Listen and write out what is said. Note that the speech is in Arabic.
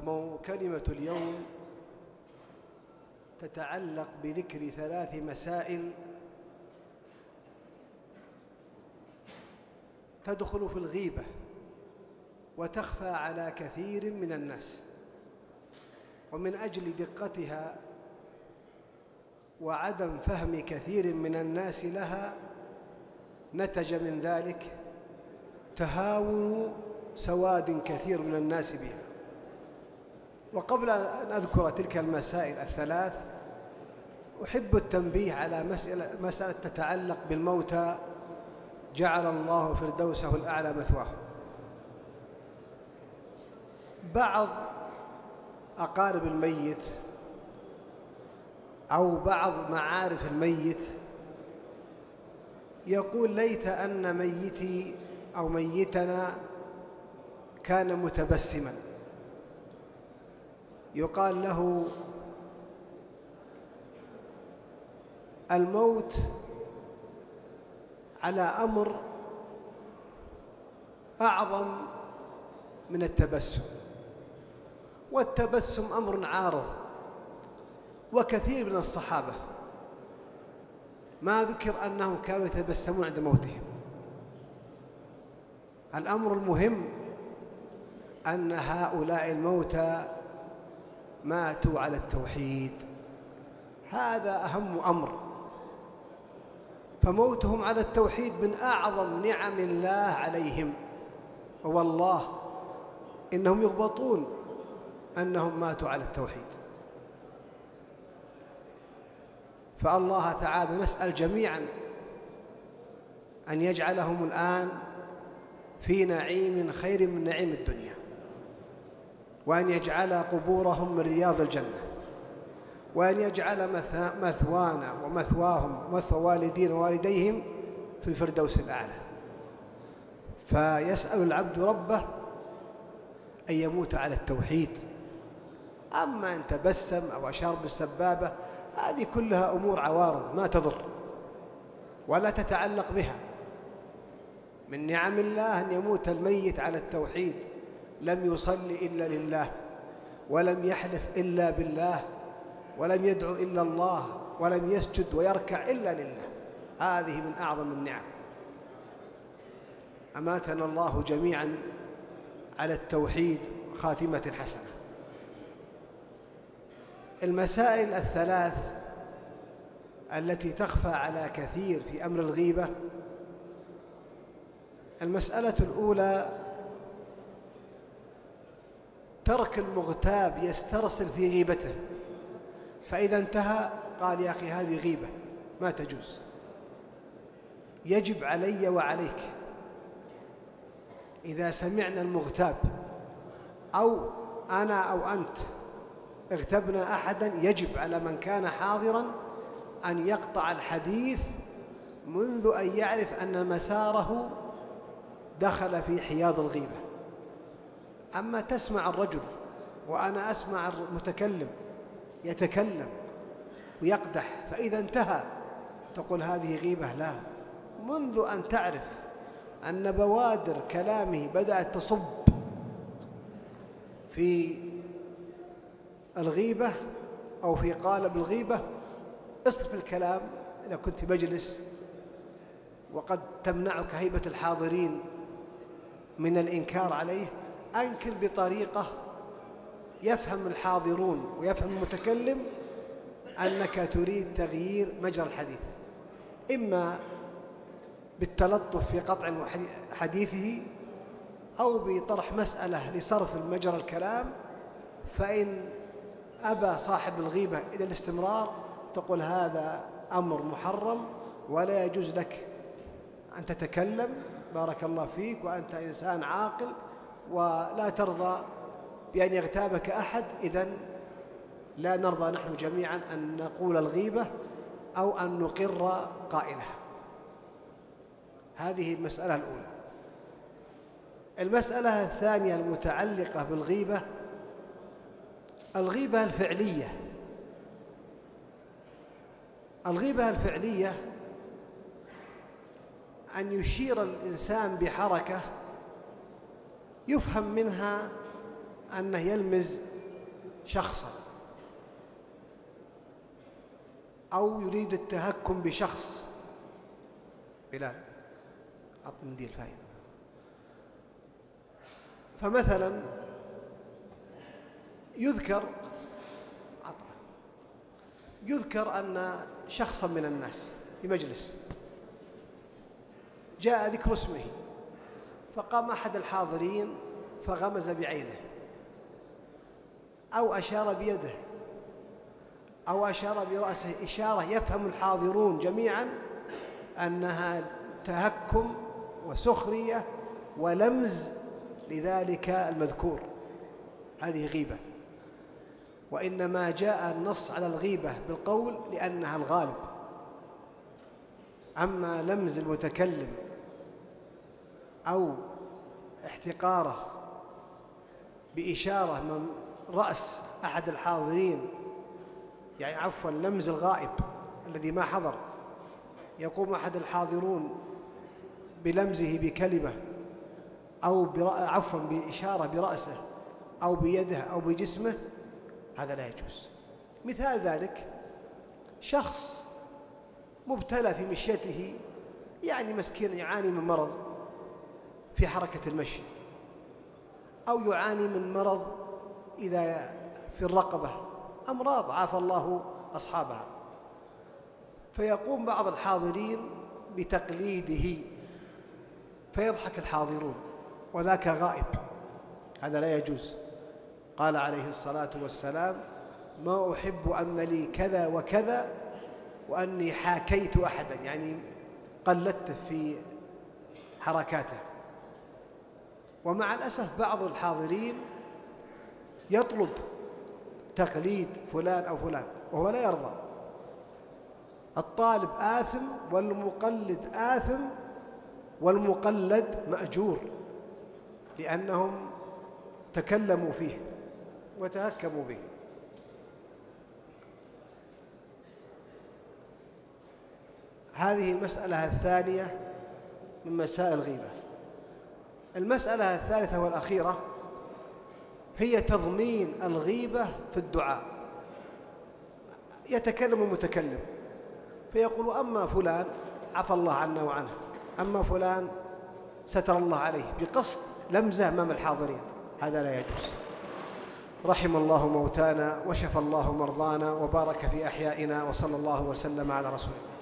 كلمة اليوم تتعلق بذكر 3 مسائل تدخل في الغيبة وتخفى على كثير من الناس، ومن أجل دقتها وعدم فهم كثير من الناس لها نتج من ذلك تهاون سواد كثير من الناس بها. وقبل أن أذكر تلك المسائل 3 أحب التنبيه على مسألة تتعلق بالموتى جعل الله فردوسه الأعلى مثواه. بعض أقارب الميت أو بعض معارف الميت يقول ليت أن ميتي أو ميتنا كان متبسما. يقال له الموت على أمر أعظم من التبسم، والتبسم أمر عارض، وكثير من الصحابة ما ذكر أنهم كانوا يتبسمون عند موتهم. الأمر المهم أن هؤلاء الموتى ماتوا على التوحيد، هذا أهم أمر. فموتهم على التوحيد من أعظم نعم الله عليهم، والله إنهم يغبطون أنهم ماتوا على التوحيد. فالله تعالى نسأل جميعا أن يجعلهم الآن في نعيم خير من نعيم الدنيا، وأن يجعل قبورهم من رياض الجنة، وأن يجعل مثوانا ومثواهم ومثوى والدين ووالديهم في الفردوس الأعلى. فيسأل العبد ربه أن يموت على التوحيد. أما أن تبسم أو أشار بالسبابة هذه كلها أمور عوارض ما تضر ولا تتعلق بها. من نعم الله أن يموت الميت على التوحيد، لم يصلي إلا لله، ولم يحلف إلا بالله، ولم يدعو إلا الله، ولم يسجد ويركع إلا لله. هذه من أعظم النعم. أماتنا الله جميعا على التوحيد خاتمة حسنة. المسائل 3 التي تخفى على كثير في أمر الغيبة: المسألة الأولى ترك المغتاب يسترسل في غيبته، فإذا انتهى قال يا أخي هذه غيبة ما تجوز، يجب علي وعليك إذا سمعنا المغتاب أو أنا أو أنت اغتبنا أحدا، يجب على من كان حاضرا أن يقطع الحديث منذ أن يعرف أن مساره دخل في حياض الغيبة. أما تسمع الرجل وأنا أسمع المتكلم يتكلم ويقدح، فإذا انتهى تقول هذه غيبة؟ لا، منذ أن تعرف أن بوادر كلامه بدأت تصب في الغيبة أو في قالب الغيبة اصرف الكلام. إذا كنت في مجلس وقد تمنعك هيبة الحاضرين من الإنكار عليه، أنكر بطريقة يفهم الحاضرون ويفهم المتكلم أنك تريد تغيير مجرى الحديث، إما بالتلطف في قطع حديثه أو بطرح مسألة لصرف مجرى الكلام. فإن أبى صاحب الغيبة إلى الاستمرار تقول هذا أمر محرم ولا يجوز لك أن تتكلم، بارك الله فيك، وأنت إنسان عاقل ولا ترضى بأن يغتابك أحد، إذن لا نرضى نحن جميعا أن نقول الغيبة أو أن نقر قائلها. هذه المسألة الأولى. المسألة الثانية المتعلقة بالغيبة الغيبة الفعلية. الغيبة الفعلية أن يشير الإنسان بحركة يفهم منها أنه يلمز شخصا أو يريد التهكم بشخص. بلال أعطني دي الفائدة. فمثلا يذكر أن شخصا من الناس في مجلس جاء ذكر اسمه، فقام أحد الحاضرين فغمز بعينه أو أشار بيده أو أشار برأسه إشارة يفهم الحاضرون جميعا أنها تهكم وسخرية ولمز لذلك المذكور. هذه غيبة، وإنما جاء النص على الغيبة بالقول لأنها الغالب. أما لمز المتكلم أو احتقاره بإشارة من رأس أحد الحاضرين، يعني عفوا لمز الغائب الذي ما حضر، يقوم أحد الحاضرون بلمزه بكلمة أو بإشارة برأسه أو بيده أو بجسمه، هذا لا يجوز. مثال ذلك شخص مبتلى في مشيته، يعني مسكين يعاني من مرض في حركة المشي، أو يعاني من مرض إذا في الرقبة، أمراض عافى الله أصحابها، فيقوم بعض الحاضرين بتقليده فيضحك الحاضرون وذاك غائب، هذا لا يجوز. قال عليه الصلاة والسلام: ما أحب أن لي كذا وكذا وأني حاكيت أحدا، يعني قلدته في حركاته. ومع الأسف بعض الحاضرين يطلب تقليد فلان أو فلان وهو لا يرضى. الطالب آثم والمقلد آثم والمقلد مأجور، لأنهم تكلموا فيه وتهكموا به. هذه المسألة الثانية من مسائل الغيبة. المسألة الثالثة والأخيرة هي تضمين الغيبة في الدعاء. يتكلم المتكلم فيقول: أما فلان عفى الله عنه وعنه، أما فلان ستر الله عليه، بقصد لمزه أمام الحاضرين، هذا لا يجوز. رحم الله موتانا وشفى الله مرضانا وبارك في أحيائنا، وصلى الله وسلم على رسوله.